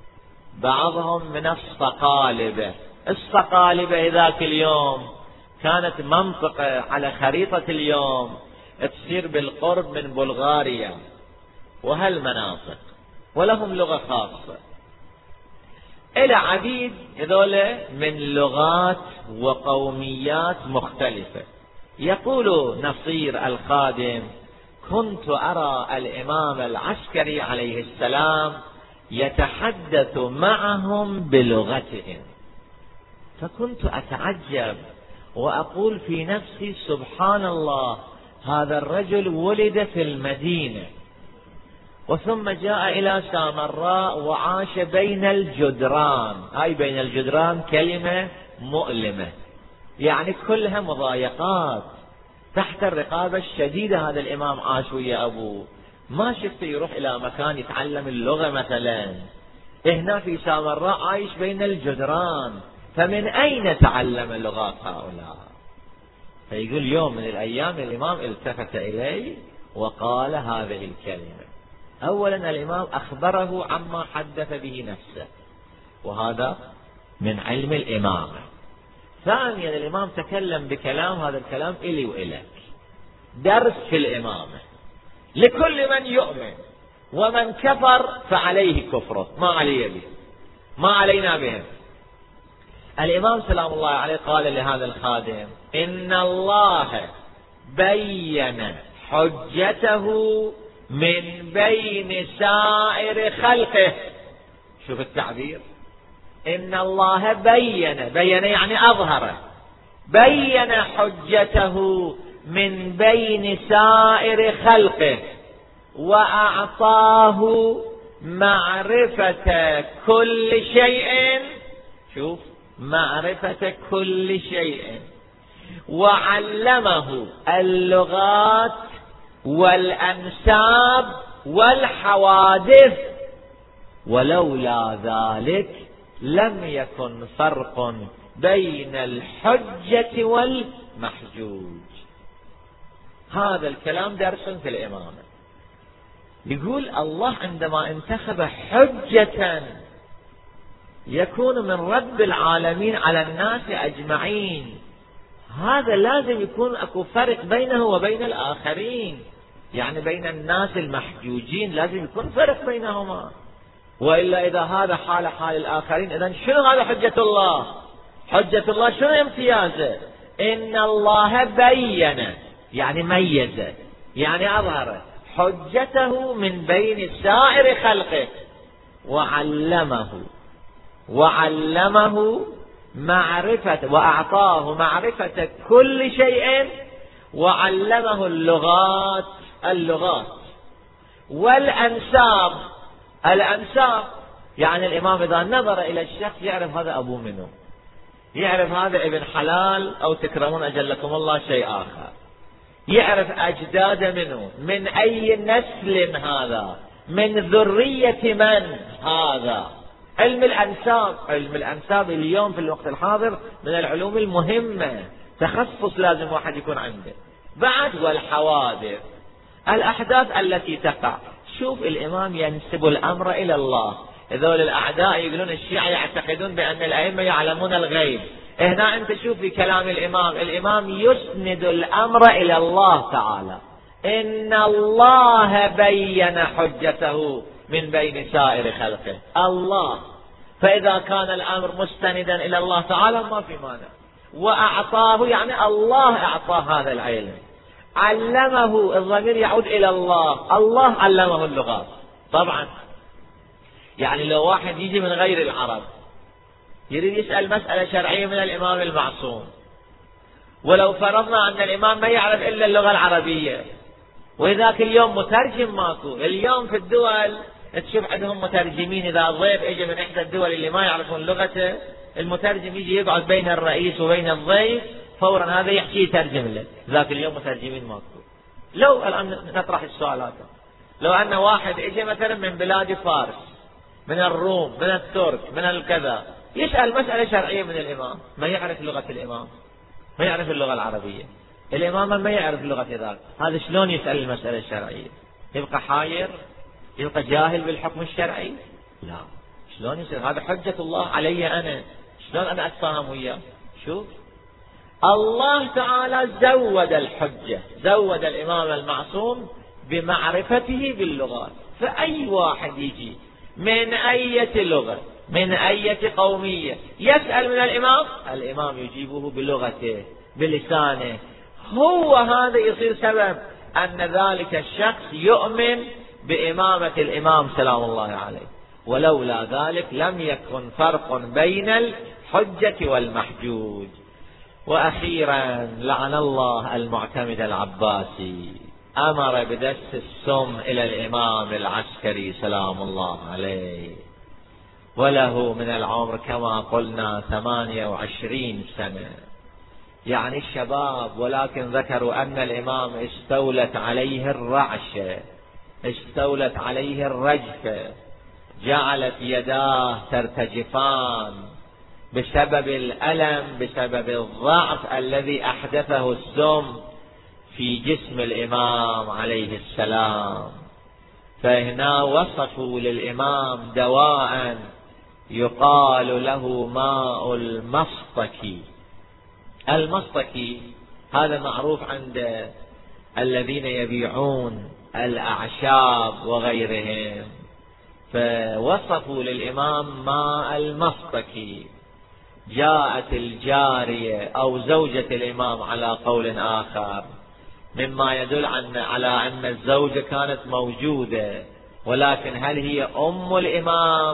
بعضهم من الصقالبة. الصقالبة ذاك اليوم كانت منطقة على خريطة اليوم تصير بالقرب من بلغاريا وهالمناطق، ولهم لغة خاصة. إلى عبيد هذول من لغات وقوميات مختلفة. يقول نصير الخادم: كنت أرى الإمام العسكري عليه السلام يتحدث معهم بلغتهم، فكنت أتعجب وأقول في نفسي: سبحان الله، هذا الرجل ولد في المدينة وثم جاء إلى سامراء وعاش بين الجدران. هاي بين الجدران كلمة مؤلمة، يعني كلها مضايقات، تحت الرقابة الشديدة. هذا الإمام عاش ويا أبوه، ما شفته يروح إلى مكان يتعلم اللغة مثلا. هنا في سامراء عايش بين الجدران، فمن أين تعلم لغات هؤلاء؟ فيقول يوم من الأيام الإمام التفت إليه وقال هذه الكلمة. أولا الإمام أخبره عما حدث به نفسه، وهذا من علم الإمامة. ثانيا الإمام تكلم بكلام، هذا الكلام إلي وإلك، درس في الإمامة لكل من يؤمن، ومن كفر فعليه كفره، ما عليه به، ما علينا بهم. الإمام سلام الله عليه قال لهذا الخادم: إن الله بين حجته من بين سائر خلقه. شوف التعبير، إن الله بين، بين يعني أظهر، بين حجته من بين سائر خلقه، وأعطاه معرفة كل شيء. شوف، معرفة كل شيء، وعلمه اللغات والأنساب والحوادث، ولولا ذلك لم يكن فرق بين الحجة والمحجوج. هذا الكلام درس في الإمامة. يقول الله عندما انتخب حجة يكون من رب العالمين على الناس أجمعين، هذا لازم يكون أكو فرق بينه وبين الآخرين، يعني بين الناس المحجوجين لازم يكون فرق بينهما، وإلا إذا هذا حال حال الآخرين إذن شنو هذا حجة الله؟ حجة الله شنو امتيازه؟ إن الله بين يعني ميز، يعني أظهر حجته من بين سائر خلقه، وعلمه وعلمه معرفة، وأعطاه معرفة كل شيء، وعلمه اللغات اللغات والأنساب الأنساب. يعني الإمام إذا نظر إلى الشخص يعرف هذا أبوه منه، يعرف هذا ابن حلال أو تكرمون أجلكم الله شيء آخر، يعرف أجداد منه، من أي نسل هذا، من ذرية من هذا، علم الأنساب، علم الأنساب اليوم في الوقت الحاضر من العلوم المهمة، تخصص لازم واحد يكون عنده. بعد والحوادث، الأحداث التي تقع. شوف الإمام ينسب الأمر إلى الله. هذول الأعداء يقولون الشيعة يعتقدون بأن الأئمة يعلمون الغيب. هنا أنت شوف في كلام الإمام، الإمام يسند الأمر إلى الله تعالى. إن الله بين حجته من بين سائر خلقه، الله. فإذا كان الأمر مستندا إلى الله تعالى ما في مانع. وأعطاه يعني الله أعطاه هذا العلم، علمه، الضمير يعود إلى الله، الله علمه اللغات. طبعا يعني لو واحد يجي من غير العرب يريد يسأل مسألة شرعية من الإمام المعصوم، ولو فرضنا أن الإمام ما يعرف إلا اللغة العربية، وذاك اليوم مترجم ماكو. اليوم في الدول تشوف عندهم مترجمين، إذا ضيف اجى من إحدى الدول اللي ما يعرفون لغته، المترجم يجي يقعد بين الرئيس وبين الضيف، فورا هذا يحكي يترجم له. ذاك اليوم مترجمين ماكو. لو الآن نطرح السؤالات، لو أن واحد اجى مثلا من بلاد فارس، من الروم، من الترك، من الكذا، يسأل مسألة شرعية من الإمام، ما يعرف لغة الإمام، ما يعرف اللغة العربية، الإمام ما يعرف لغة ذاك، هذا شلون يسأل المسألة الشرعية؟ يبقى حاير؟ يبقى جاهل بالحكم الشرعي؟ لا، شلون يسأل؟ هذا حجة الله علي أنا، شلون أنا أتفاهم وياه؟ شوف الله تعالى زود الحجة، زود الإمام المعصوم بمعرفته باللغات. فأي واحد يجي من أية لغة، من أية قومية، يسأل من الإمام، الإمام يجيبه بلغته بلسانه. هو هذا يصير سبب أن ذلك الشخص يؤمن بإمامة الإمام سلام الله عليه. ولولا ذلك لم يكن فرق بين الحجة والمحجوج. وأخيرا لعن الله المعتمد العباسي، أمر بدس السم إلى الإمام العسكري سلام الله عليه، وله من العمر كما قلنا ثمانية وعشرين سنة، يعني الشباب. ولكن ذكروا أن الإمام استولت عليه الرعشة، استولت عليه الرجفة، جعلت يداه ترتجفان بسبب الألم، بسبب الضعف الذي أحدثه السم في جسم الإمام عليه السلام. فهنا وصفوا للإمام دواء يقال له ماء المصطكي. المصطكي هذا معروف عند الذين يبيعون الأعشاب وغيرهم، فوصفوا للإمام ماء المصطكي. جاءت الجارية أو زوجة الإمام على قول آخر، مما يدل على أن الزوجة كانت موجودة، ولكن هل هي أم الإمام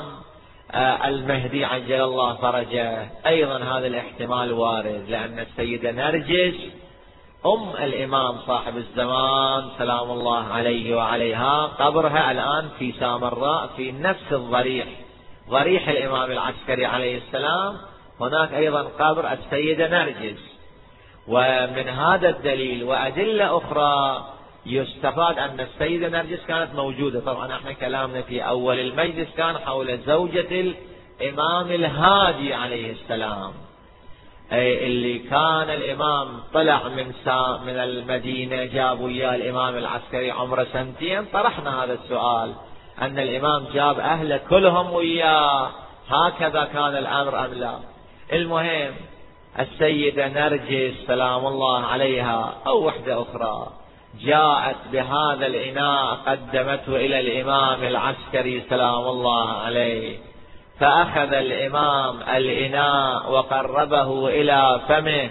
المهدي عجل الله فرجه؟ أيضا هذا الاحتمال وارد، لأن السيدة نرجس أم الإمام صاحب الزمان سلام الله عليه وعليها قبرها الآن في سامراء في نفس الضريح، ضريح الإمام العسكري عليه السلام، هناك أيضا قبر السيدة نرجس. ومن هذا الدليل وأدلة أخرى يستفاد أن السيدة نرجس كانت موجودة. طبعا احنا كلامنا في أول المجلس كان حول زوجة الإمام الهادي عليه السلام، أي اللي كان الإمام طلع من سا من المدينة جاب وياه الإمام العسكري عمره سنتين. طرحنا هذا السؤال أن الإمام جاب أهله كلهم وياه، هكذا كان الأمر أم لا؟ المهم السيدة نرجس سلام الله عليها أو وحدة أخرى جاءت بهذا الإناء قدمته إلى الإمام العسكري سلام الله عليه، فأخذ الإمام الإناء وقربه إلى فمه،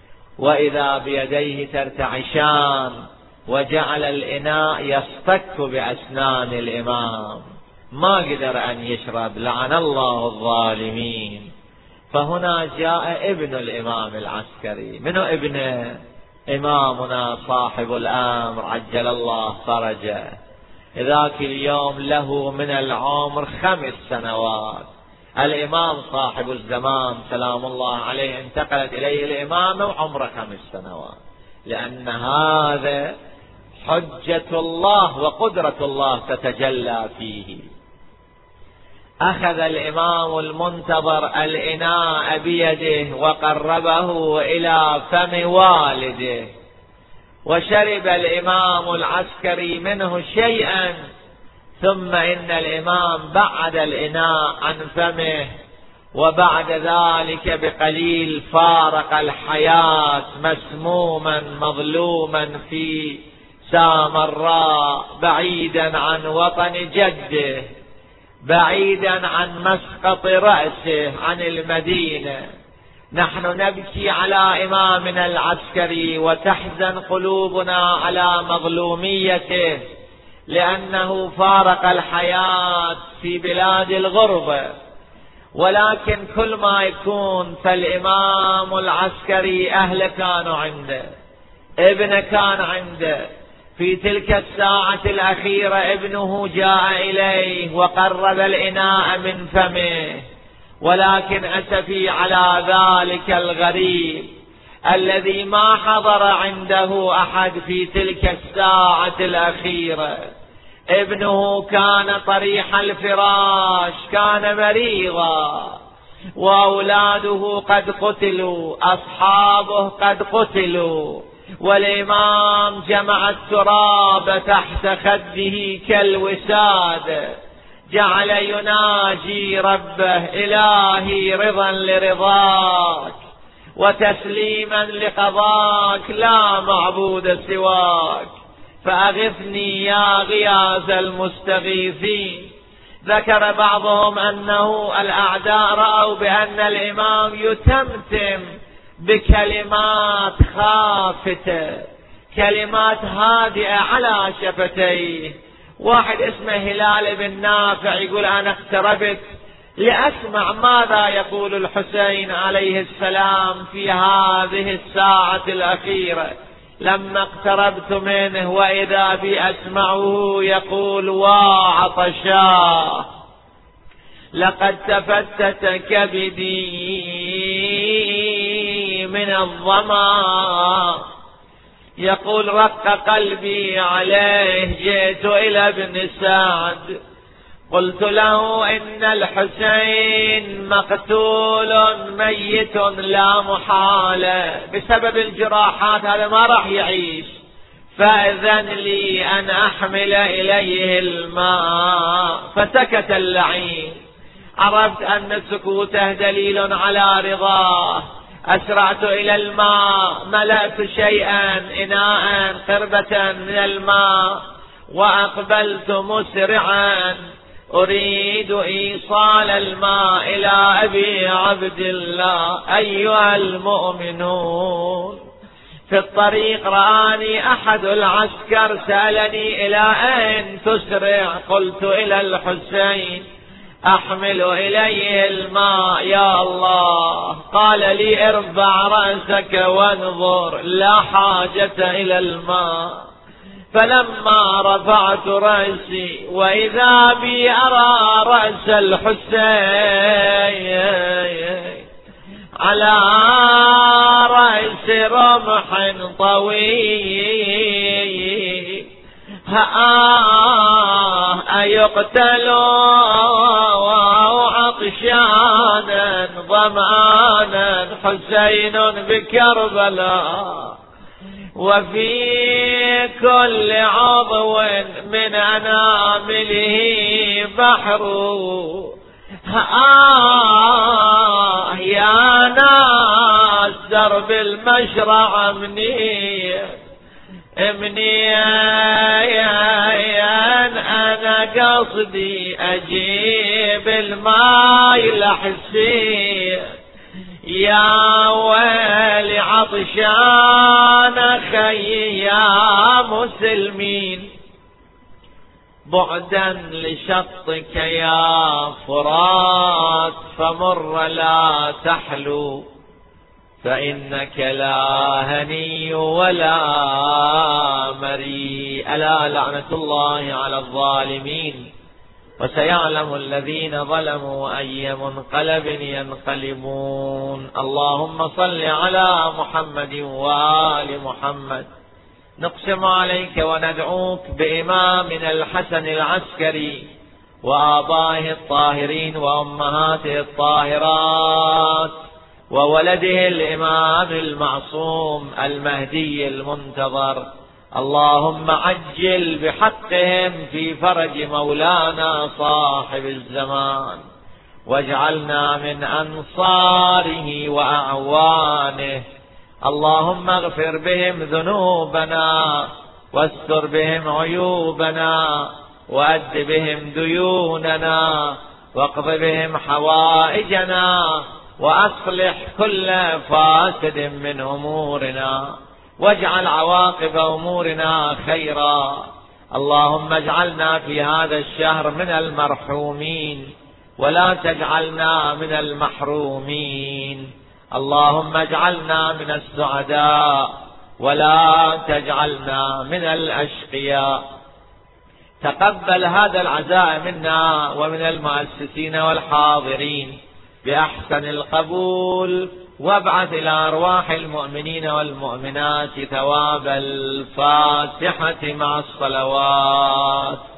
وإذا بيديه ترتعشان، وجعل الإناء يصطك بأسنان الإمام، ما قدر أن يشرب، لعن الله الظالمين. فهنا جاء ابن الإمام العسكري. منو ابنه؟ إمامنا صاحب الأمر عجل الله فرجه، ذاك اليوم له من العمر خمس سنوات. الإمام صاحب الزمان سلام الله عليه انتقلت إليه الإمامة وعمره خمس سنوات، لأن هذا حجة الله وقدرة الله تتجلى فيه. أخذ الإمام المنتظر الإناء بيده وقربه إلى فم والده، وشرب الإمام العسكري منه شيئا، ثم إن الإمام بعد الإناء عن فمه، وبعد ذلك بقليل فارق الحياة مسموما مظلوما في سامراء، بعيدا عن وطن جده، بعيدا عن مسقط رأسه، عن المدينة. نحن نبكي على إمامنا العسكري وتحزن قلوبنا على مظلوميته، لأنه فارق الحياة في بلاد الغربة. ولكن كل ما يكون فالإمام العسكري أهله كانوا عنده، ابنه كان عنده. في تلك الساعة الأخيرة ابنه جاء إليه وقرب الإناء من فمه، ولكن أسفي على ذلك الغريب الذي ما حضر عنده أحد في تلك الساعة الأخيرة. ابنه كان طريح الفراش، كان مريضا، وأولاده قد قتلوا، أصحابه قد قتلوا، والإمام جمع التراب تحت خده كالوساد، جعل يناجي ربه: إلهي رضا لرضاك وتسليما لقضاك، لا معبود سواك، فأغثني يا غياث المستغيثين. ذكر بعضهم أنه الأعداء رأوا بأن الإمام يتمتم بكلمات خافتة، كلمات هادئة على شفتيه. واحد اسمه هلال بن نافع يقول: أنا اقتربت لأسمع ماذا يقول الحسين عليه السلام في هذه الساعة الأخيرة. لما اقتربت منه وإذا بي أسمعه يقول: وعطشاه لقد تفتت كبدي من الظما. يقول: رق قلبي عليه، جئت إلى ابن سعد قلت له: إن الحسين مقتول ميت لا محالة بسبب الجراحات، هذا ما راح يعيش، فأذن لي أن أحمل إليه الماء. فسكت اللعين. عرفت أن سكوته دليل على رضاه. أسرعت إلى الماء، ملأت شيئا، إناء، قربة من الماء، وأقبلت مسرعا أريد إيصال الماء إلى أبي عبد الله. أيها المؤمنون، في الطريق رآني أحد العسكر سألني: إلى أين تسرع؟ قلت: إلى الحسين، أحمل إليه الماء يا الله. قال لي: ارفع رأسك وانظر، لا حاجة إلى الماء. فلما رفعت رأسي وإذا بي أرى رأس الحسين على رأس رمح طويل، ها أيقتل عطشانا ظمآنا حسين بكربلاء، وفي كل عضو من أنامله بحر. آه يا ناس درب المشرع مني مني أنا قصدي أجيب الماء لحسين، يا ويلي عطشان خي يا مسلمين. بعدا لشطك يا فرات فمر لا تحلو، فإنك لا هني ولا مريء. ألا لعنة الله على الظالمين، وسيعلم الذين ظلموا أي منقلب ينقلبون. اللهم صل على محمد وآل محمد. نقسم عليك وندعوك بإمامنا الحسن العسكري وآبائه الطاهرين وأمهاته الطاهرات وولده الإمام المعصوم المهدي المنتظر. اللهم عجل بحقهم في فرج مولانا صاحب الزمان، واجعلنا من أنصاره وأعوانه. اللهم اغفر بهم ذنوبنا، واستر بهم عيوبنا، وأد بهم ديوننا، واقض بهم حوائجنا، وأصلح كل فاسد من أمورنا، واجعل عواقب أمورنا خيرا. اللهم اجعلنا في هذا الشهر من المرحومين، ولا تجعلنا من المحرومين. اللهم اجعلنا من السعداء، ولا تجعلنا من الأشقياء. تقبل هذا العزاء منا ومن المؤسسين والحاضرين بأحسن القبول، وابعث إلى أرواح المؤمنين والمؤمنات ثواب الفاتحة مع الصلوات.